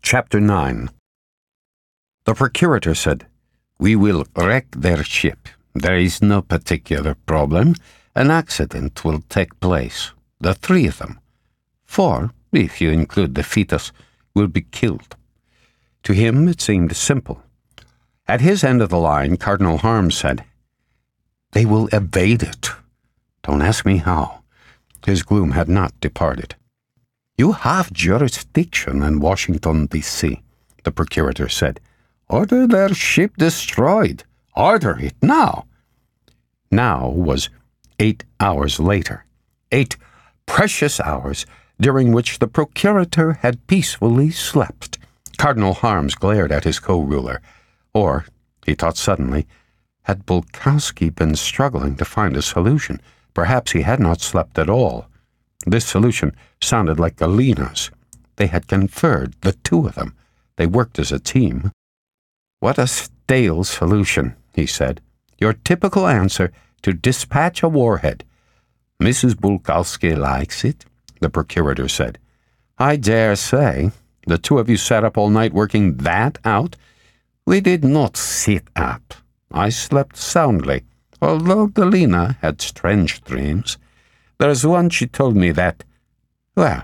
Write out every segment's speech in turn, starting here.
Chapter 9. The procurator said, "We will wreck their ship. There is no particular problem. An accident will take place. The 3 of them, 4, if you include the fetus, will be killed." To him it seemed simple. At his end of the line, Cardinal Harms said, "They will evade it. Don't ask me how." His gloom had not departed. "You have jurisdiction in Washington, D.C., the procurator said. "Order their ship destroyed. Order it now." Now was 8 hours later. 8 precious hours during which the procurator had peacefully slept. Cardinal Harms glared at his co-ruler. Or, he thought suddenly, had Bulkowski been struggling to find a solution? Perhaps he had not slept at all. This solution sounded like Galina's. They had conferred, the 2 of them. They worked as a team. "What a stale solution," he said. "Your typical answer to dispatch a warhead." "Mrs. Bulkowski likes it," the procurator said. "I dare say. The 2 of you sat up all night working that out?" "We did not sit up. I slept soundly, although Galina had strange dreams. There's one she told me that, well,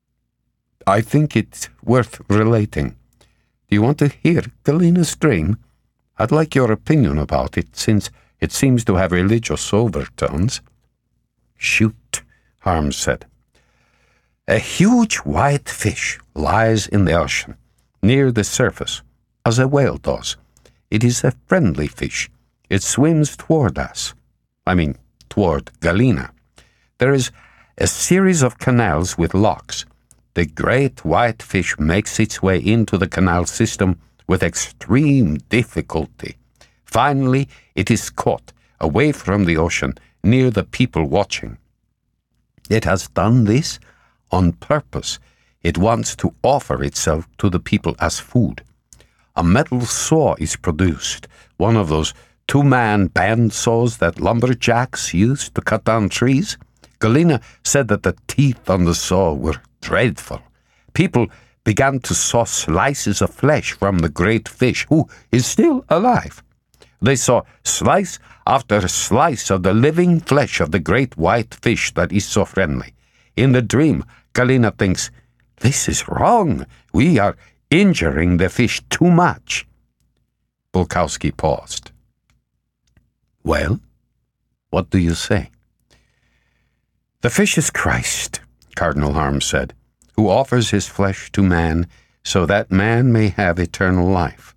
I think it's worth relating. Do you want to hear Galina's dream? I'd like your opinion about it, since it seems to have religious overtones." "Shoot," Harms said. "A huge white fish lies in the ocean, near the surface, as a whale does. It is a friendly fish. It swims toward us. Toward Galina. There is a series of canals with locks. The great white fish makes its way into the canal system with extreme difficulty. Finally, it is caught away from the ocean, near the people watching. It has done this on purpose. It wants to offer itself to the people as food. A metal saw is produced, one of those 2-man band saws that lumberjacks use to cut down trees. Galina said that the teeth on the saw were dreadful. People began to saw slices of flesh from the great fish, who is still alive. They saw slice after slice of the living flesh of the great white fish that is so friendly. In the dream, Galina thinks, this is wrong. We are injuring the fish too much. Bulkowski paused. Well, what do you say? The fish is Christ, Cardinal Harms said, who offers his flesh to man so that man may have eternal life.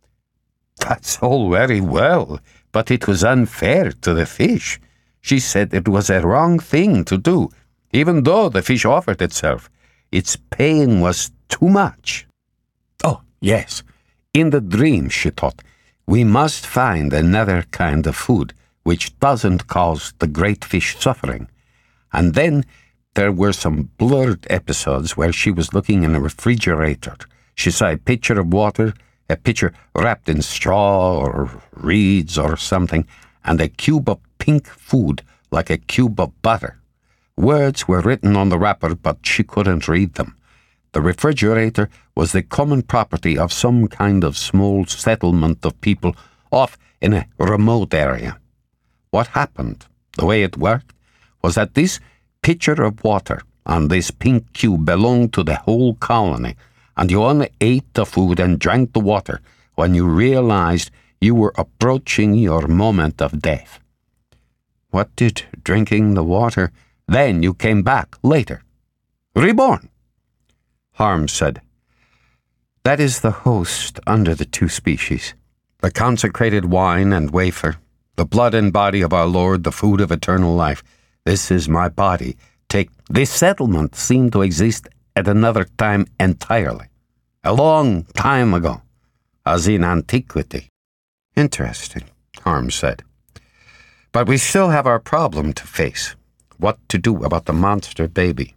That's all very well, but it was unfair to the fish. She said it was a wrong thing to do, even though the fish offered itself. Its pain was too much. Oh, yes. In the dream, she thought, we must find another kind of food which doesn't cause the great fish suffering. And then there were some blurred episodes where she was looking in a refrigerator. She saw a pitcher of water, a pitcher wrapped in straw or reeds or something, and a cube of pink food like a cube of butter. Words were written on the wrapper, but she couldn't read them. The refrigerator was the common property of some kind of small settlement of people off in a remote area. What happened, the way it worked, was that this pitcher of water and this pink cube belonged to the whole colony, and you only ate the food and drank the water when you realized you were approaching your moment of death. What did drinking the water? Then you came back later. Reborn. Harms said, that is the host under the 2 species, the consecrated wine and wafer, the blood and body of our Lord, the food of eternal life. This is my body. Take this settlement seemed to exist at another time entirely, a long time ago, as in antiquity. Interesting, Harms said. But we still have our problem to face. What to do about the monster baby?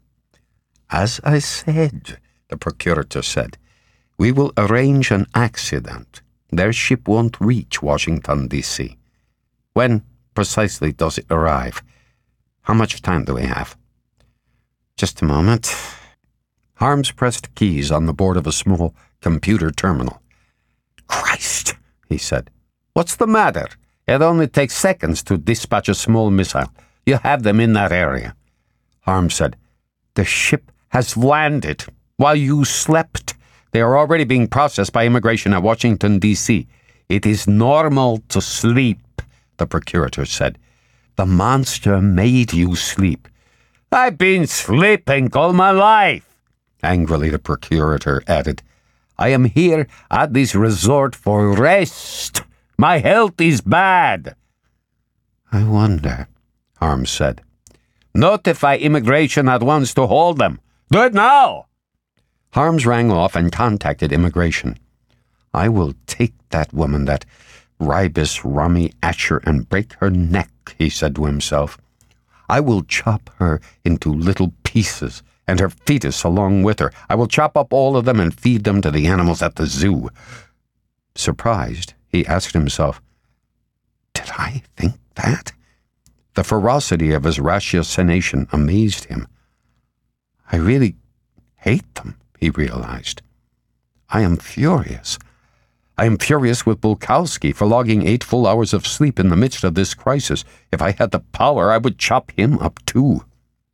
As I said, the procurator said, we will arrange an accident. Their ship won't reach Washington, D.C. When precisely does it arrive? How much time do we have? Just a moment. Harms pressed keys on the board of a small computer terminal. "Christ," he said. "What's the matter? It only takes seconds to dispatch a small missile. You have them in that area." Harms said, "The ship has landed while you slept. They are already being processed by immigration at Washington, D.C. It is normal to sleep," the procurator said. "The monster made you sleep." "I've been sleeping all my life," angrily the procurator added. "I am here at this resort for rest. My health is bad." "I wonder," Harms said. "Notify immigration at once to hold them. Do it now." Harms rang off and contacted immigration. "I will take that woman, that Ribis Rami Asher, and break her neck," he said to himself. "I will chop her into little pieces, and her fetus along with her. I will chop up all of them and feed them to the animals at the zoo." Surprised, he asked himself, "Did I think that?" The ferocity of his ratiocination amazed him. "I really hate them," he realized. "I am furious. I am furious with Bulkowski for logging 8 full hours of sleep in the midst of this crisis. If I had the power, I would chop him up too."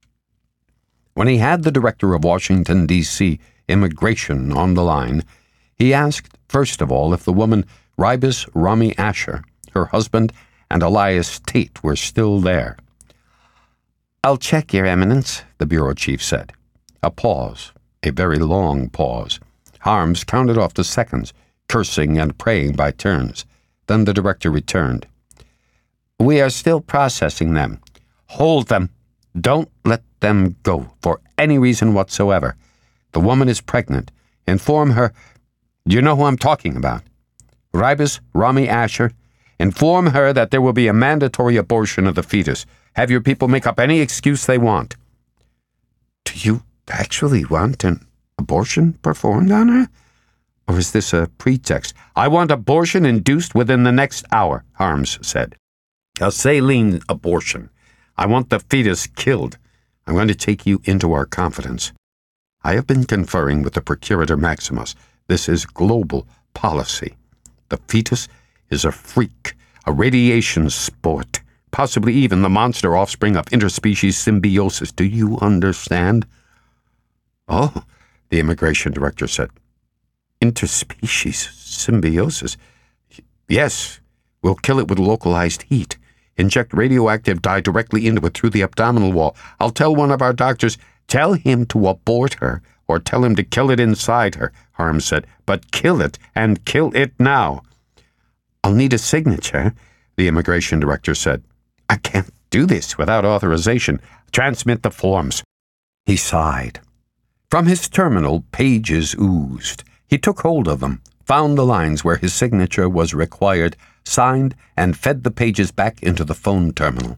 When he had the director of Washington, D.C. immigration on the line, he asked, first of all, if the woman Ribis Rami Asher, her husband, and Elias Tate were still there. "I'll check, Your Eminence," the bureau chief said. A pause, a very long pause. Harms counted off the seconds, cursing and praying by turns. Then the director returned. "We are still processing them. Hold them. Don't let them go for any reason whatsoever. The woman is pregnant. Inform her. You know who I'm talking about. Ribis Rami Asher. Inform her that there will be a mandatory abortion of the fetus. Have your people make up any excuse they want." "Do you actually want an abortion performed on her? Or is this a pretext?" "I want abortion induced within the next hour," Harms said. "A saline abortion. I want the fetus killed. I'm going to take you into our confidence. I have been conferring with the Procurator Maximus. This is global policy. The fetus is a freak, a radiation sport, possibly even the monster offspring of interspecies symbiosis. Do you understand?" "Oh," the immigration director said. "Interspecies symbiosis? Yes, we'll kill it with localized heat. Inject radioactive dye directly into it through the abdominal wall. I'll tell one of our doctors, tell him to abort her, or tell him to kill it inside her," Harms said. "But kill it, and kill it now." "I'll need a signature," the immigration director said. "I can't do this without authorization. Transmit the forms." He sighed. From his terminal, pages oozed. He took hold of them, found the lines where his signature was required, signed, and fed the pages back into the phone terminal.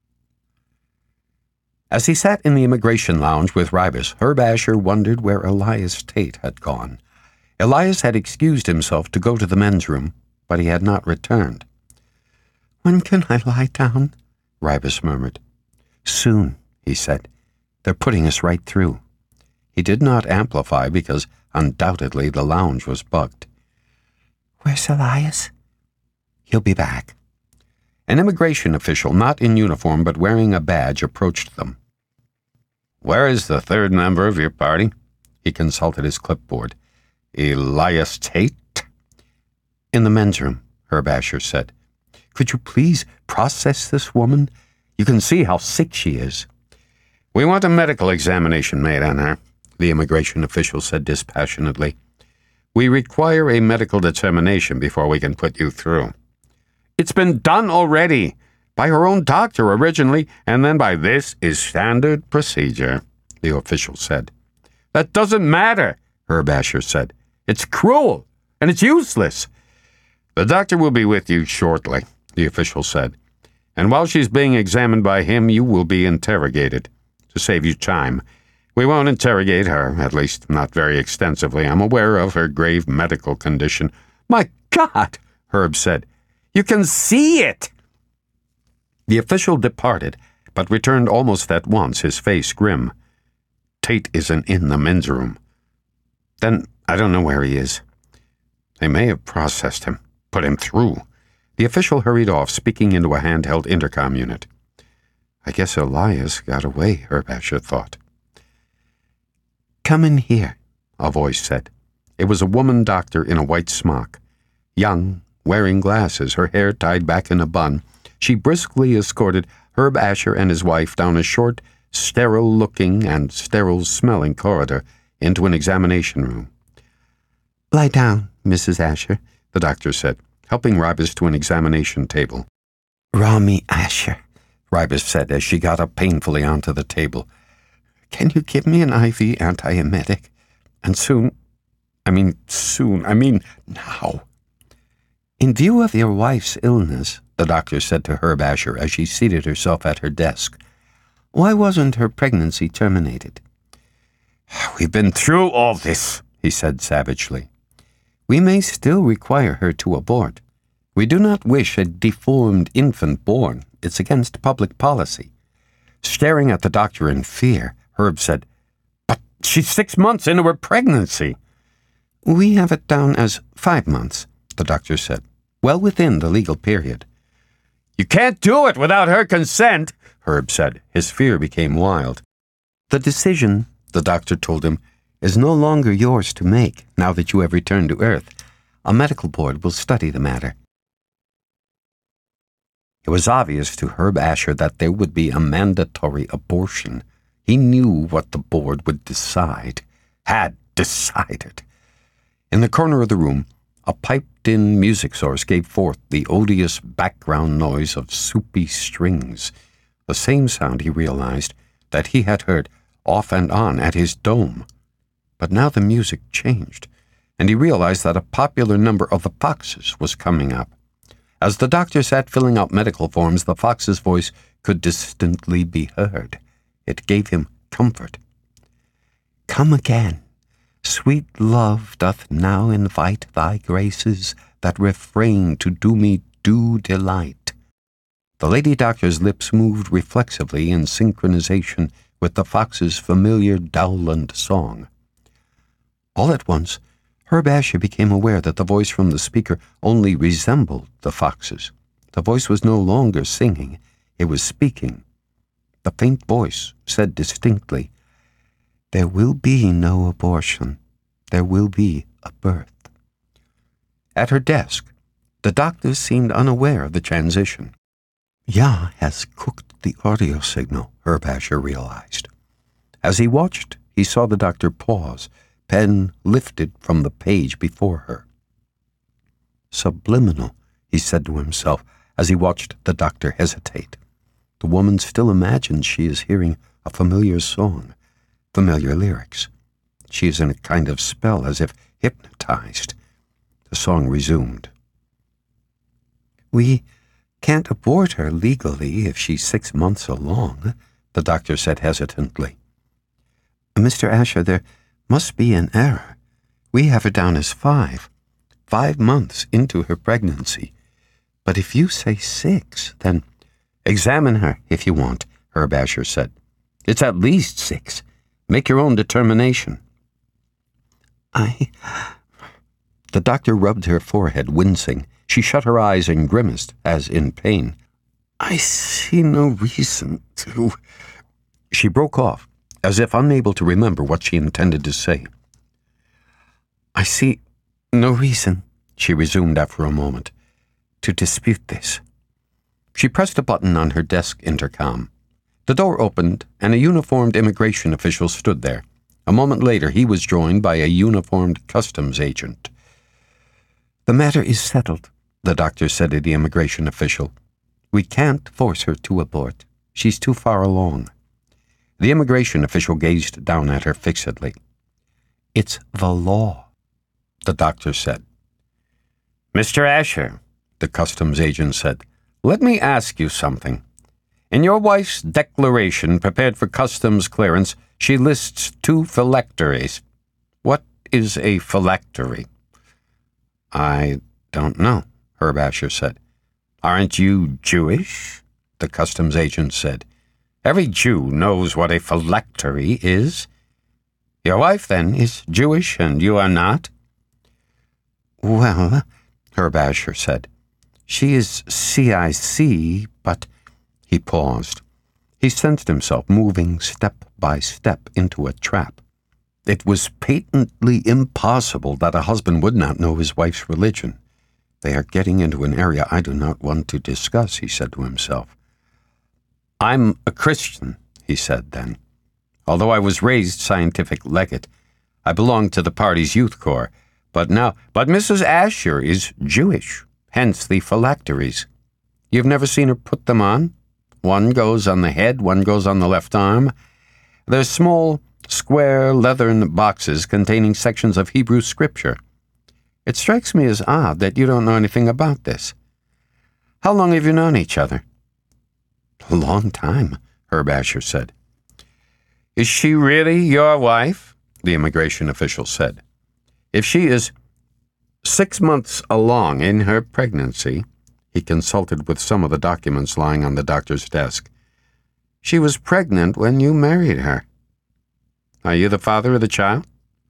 As he sat in the immigration lounge with Ribis, Herb Asher wondered where Elias Tate had gone. Elias had excused himself to go to the men's room, but he had not returned. "When can I lie down?" Ribis murmured. "Soon," he said. "They're putting us right through." He did not amplify because undoubtedly the lounge was bugged. "Where's Elias?" "He'll be back." An immigration official, not in uniform but wearing a badge, approached them. "Where is the third member of your party?" He consulted his clipboard. "Elias Tate?" "In the men's room," Herb Asher said. "Could you please process this woman? You can see how sick she is." "We want a medical examination made on her," the immigration official said dispassionately. "We require a medical determination before we can put you through." "It's been done already, by her own doctor originally, and then by this is standard procedure," the official said. "That doesn't matter," Herb Asher said. "It's cruel, and it's useless." "The doctor will be with you shortly," the official said. "And while she's being examined by him, you will be interrogated. To save you time, we won't interrogate her, at least not very extensively. I'm aware of her grave medical condition." "My God," Herb said. "You can see it!" The official departed, but returned almost at once, his face grim. "Tate isn't in the men's room. Then I don't know where he is. They may have processed him, put him through. The official hurried off, speaking into a handheld intercom unit. I guess Elias got away, Herb Asher thought. Come in here, a voice said. It was a woman doctor in a white smock. Young, wearing glasses, her hair tied back in a bun, she briskly escorted Herb Asher and his wife down a short, sterile-looking and sterile-smelling corridor into an examination room. Lie down, Mrs. Asher, the doctor said, helping Ribas to an examination table. Rami Asher, Ribas said as she got up painfully onto the table. Can you give me an IV antiemetic? And I mean now. In view of your wife's illness, the doctor said to Herb Asher as she seated herself at her desk, why wasn't her pregnancy terminated? We've been through all this, he said savagely. We may still require her to abort. We do not wish a deformed infant born. It's against public policy. Staring at the doctor in fear, Herb said, But she's 6 months into her pregnancy. We have it down as 5 months, the doctor said, well within the legal period. You can't do it without her consent, Herb said. His fear became wild. The decision, the doctor told him, is no longer yours to make now that you have returned to Earth. A medical board will study the matter. It was obvious to Herb Asher that there would be a mandatory abortion. He knew what the board would decide, had decided. In the corner of the room, a piped-in music source gave forth the odious background noise of soupy strings, the same sound, he realized, that he had heard off and on at his dome. But now the music changed, and he realized that a popular number of the Foxes was coming up. As the doctor sat filling out medical forms, the Fox's voice could distinctly be heard. It gave him comfort. Come again. Sweet love doth now invite thy graces that refrain to do me due delight. The lady doctor's lips moved reflexively in synchronization with the Fox's familiar Dowland song. All at once, Herb Asher became aware that the voice from the speaker only resembled the Fox's. The voice was no longer singing, it was speaking. The faint voice said distinctly, There will be no abortion. There will be a birth. At her desk, the doctor seemed unaware of the transition. Yah has cooked the audio signal, Herb Asher realized. As he watched, he saw the doctor pause, pen lifted from the page before her. Subliminal, he said to himself as he watched the doctor hesitate. The woman still imagines she is hearing a familiar song, familiar lyrics. She is in a kind of spell, as if hypnotized. The song resumed. We can't abort her legally if she's 6 months along, the doctor said hesitantly. Mr. Asher, there must be an error. We have her down as 5 months into her pregnancy. But if you say 6, then examine her if you want, Herb Asher said. It's at least 6. Make your own determination. The doctor rubbed her forehead, wincing. She shut her eyes and grimaced, as in pain. I see no reason to... She broke off, as if unable to remember what she intended to say. I see no reason, she resumed after a moment, to dispute this. She pressed a button on her desk intercom. The door opened, and a uniformed immigration official stood there. A moment later, he was joined by a uniformed customs agent. The matter is settled, the doctor said to the immigration official. We can't force her to abort. She's too far along. The immigration official gazed down at her fixedly. It's the law, the doctor said. Mr. Asher, the customs agent said, let me ask you something. In your wife's declaration prepared for customs clearance, she lists 2 phylacteries. What is a phylactery? I don't know, Herb Asher said. Aren't you Jewish? The customs agent said. Every Jew knows what a phylactery is. Your wife, then, is Jewish and you are not? Well, Herb Asher said, she is CIC, but... He paused. He sensed himself moving step by step into a trap. It was patently impossible that a husband would not know his wife's religion. They are getting into an area I do not want to discuss, he said to himself. I'm a Christian, he said then. Although I was raised scientific legate, I belong to the party's youth corps. But Mrs. Asher is Jewish, hence the phylacteries. You've never seen her put them on? One goes on the head, one goes on the left arm. They're small, square, leathern boxes containing sections of Hebrew scripture. It strikes me as odd that you don't know anything about this. How long have you known each other? A long time, Herb Asher said. Is she really your wife? The immigration official said. If she is 6 months along in her pregnancy, he consulted with some of the documents lying on the doctor's desk. She was pregnant when you married her. Are you the father of the child?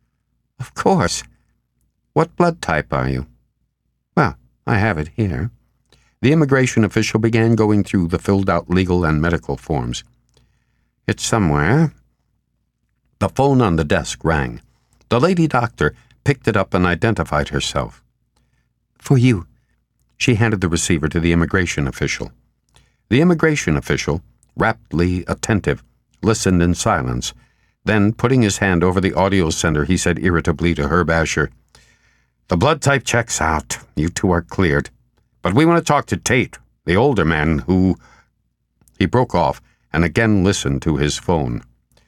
Of course. What blood type are you? Well, I have it here. The immigration official began going through the filled-out legal and medical forms. It's somewhere. The phone on the desk rang. The lady doctor picked it up and identified herself. For you. She handed the receiver to the immigration official. The immigration official, raptly attentive, listened in silence. Then, putting his hand over the audio sender, he said irritably to Herb Asher, The blood type checks out. You two are cleared. But we want to talk to Tate, the older man who... He broke off and again listened to his phone.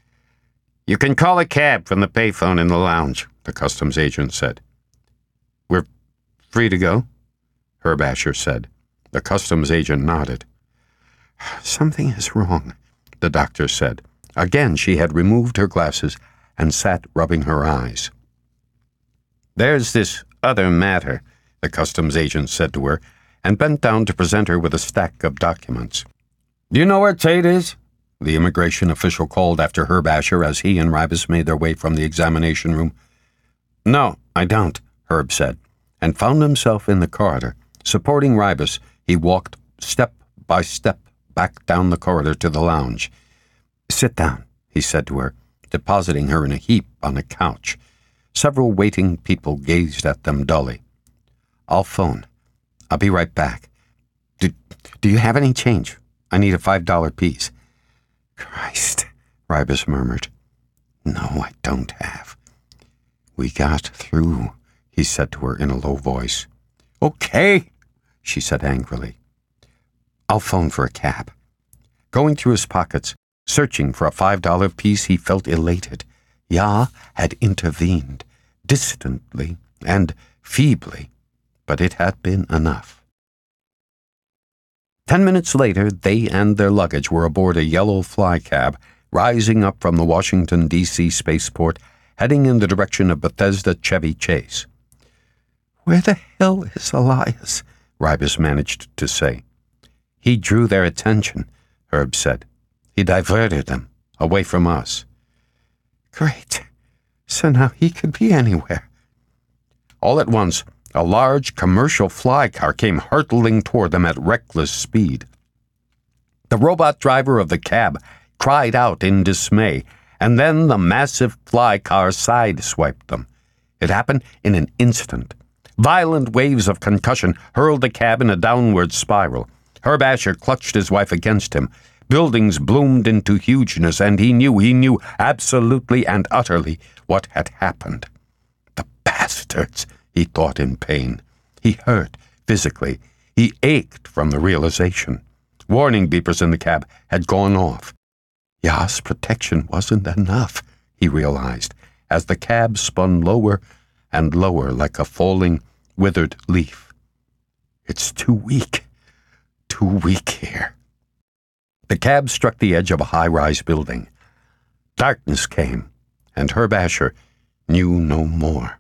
You can call a cab from the payphone in the lounge, the customs agent said. We're free to go? Herb Asher said. The customs agent nodded. Something is wrong, the doctor said. Again she had removed her glasses and sat rubbing her eyes. There's this other matter, the customs agent said to her, and bent down to present her with a stack of documents. Do you know where Tate is? The immigration official called after Herb Asher as he and Ribas made their way from the examination room. No, I don't, Herb said, and found himself in the corridor. Supporting Ribas, he walked step by step back down the corridor to the lounge. Sit down, he said to her, depositing her in a heap on a couch. Several waiting people gazed at them dully. I'll phone. I'll be right back. Do you have any change? I need a $5 piece. Christ, Ribas murmured. No, I don't have. We got through, he said to her in a low voice. Okay, she said angrily. I'll phone for a cab. Going through his pockets, searching for a $5 piece, he felt elated. Yah had intervened, distantly and feebly, but it had been enough. 10 minutes later, they and their luggage were aboard a yellow fly cab, rising up from the Washington, D.C. spaceport, heading in the direction of Bethesda Chevy Chase. Where the hell is Elias? Ribas managed to say. He drew their attention, Herb said. He diverted them, away from us. Great. So now he could be anywhere. All at once, a large commercial fly car came hurtling toward them at reckless speed. The robot driver of the cab cried out in dismay, and then the massive fly car sideswiped them. It happened in an instant. Violent waves of concussion hurled the cab in a downward spiral. Herb Asher clutched his wife against him. Buildings bloomed into hugeness, and he knew absolutely and utterly what had happened. The bastards, he thought in pain. He hurt physically. He ached from the realization. Warning beepers in the cab had gone off. Yah's protection wasn't enough, he realized, as the cab spun lower and lower like a falling, withered leaf. It's too weak here. The cab struck the edge of a high-rise building. Darkness came, and Herb Asher knew no more.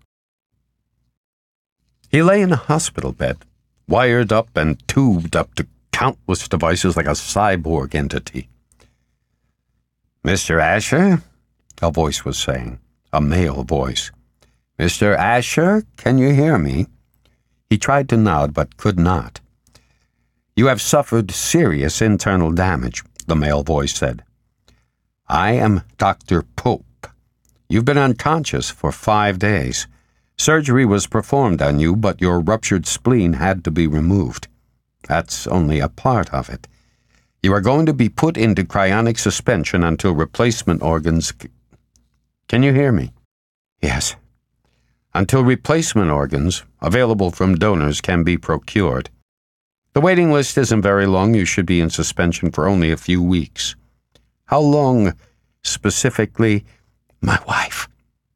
He lay in a hospital bed, wired up and tubed up to countless devices like a cyborg entity. Mr. Asher, a voice was saying. a male voice. "Mr. Asher, can you hear me?" He tried to nod, but could not. "You have suffered serious internal damage," the male voice said. "I am Dr. Pope. You've been unconscious for 5 days. Surgery was performed on you, but your ruptured spleen had to be removed. That's only a part of it. You are going to be put into cryonic suspension until replacement organs... Can you hear me?" "Yes." "Until replacement organs, available from donors, can be procured. The waiting list isn't very long. You should be in suspension for only a few weeks." "How long, specifically?" "My wife."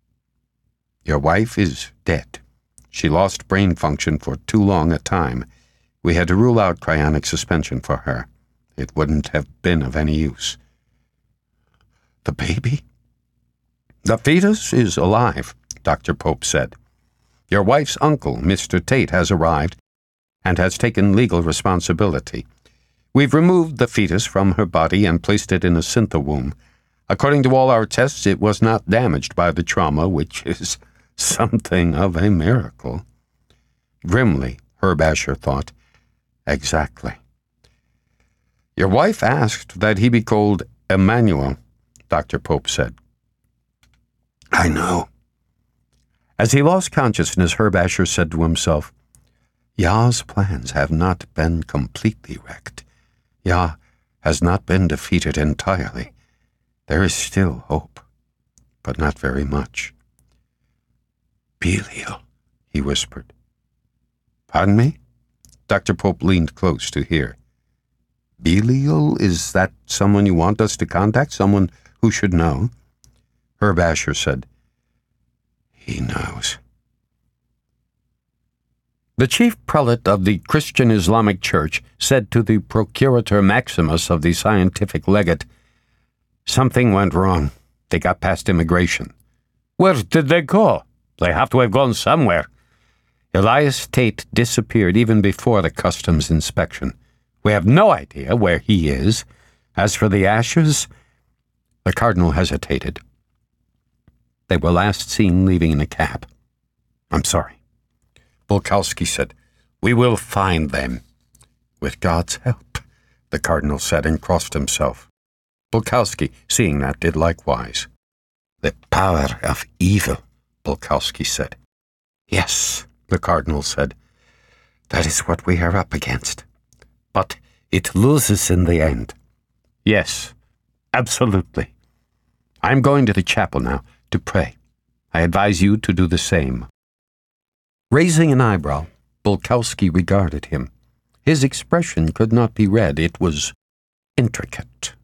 "Your wife is dead. She lost brain function for too long a time. We had to rule out cryonic suspension for her. It wouldn't have been of any use." "The baby?" "The fetus is alive," Dr. Pope said. "Your wife's uncle, Mr. Tate, has arrived and has taken legal responsibility. We've removed the fetus from her body and placed it in a synthewomb. According to all our tests, it was not damaged by the trauma, which is something of a miracle." Grimly, Herb Asher thought, "Exactly." "Your wife asked that he be called Emmanuel," Dr. Pope said. "I know." As he lost consciousness, Herb Asher said to himself, "Yah's plans have not been completely wrecked. Yah has not been defeated entirely. There is still hope, but not very much." "Belial," he whispered. "Pardon me?" Dr. Pope leaned close to hear. "Belial, is that someone you want us to contact? Someone who should know?" Herb Asher said, "He knows." The chief prelate of the Christian Islamic Church said to the Procurator Maximus of the scientific legate, "Something went wrong. They got past immigration." "Where did they go? They have to have gone somewhere." "Elias Tate disappeared even before the customs inspection. We have no idea where he is. As for the Ashers..." The cardinal hesitated. "They were last seen leaving in a cab." "I'm sorry." Bulkowski said, "We will find them." "With God's help," the cardinal said, and crossed himself. Bulkowski, seeing that, did likewise. "The power of evil," Bulkowski said. "Yes," the cardinal said. "That is what we are up against. But it loses in the end." "Yes, absolutely. I'm going to the chapel now to pray. I advise you to do the same." Raising an eyebrow, Bulkowski regarded him. His expression could not be read. It was intricate.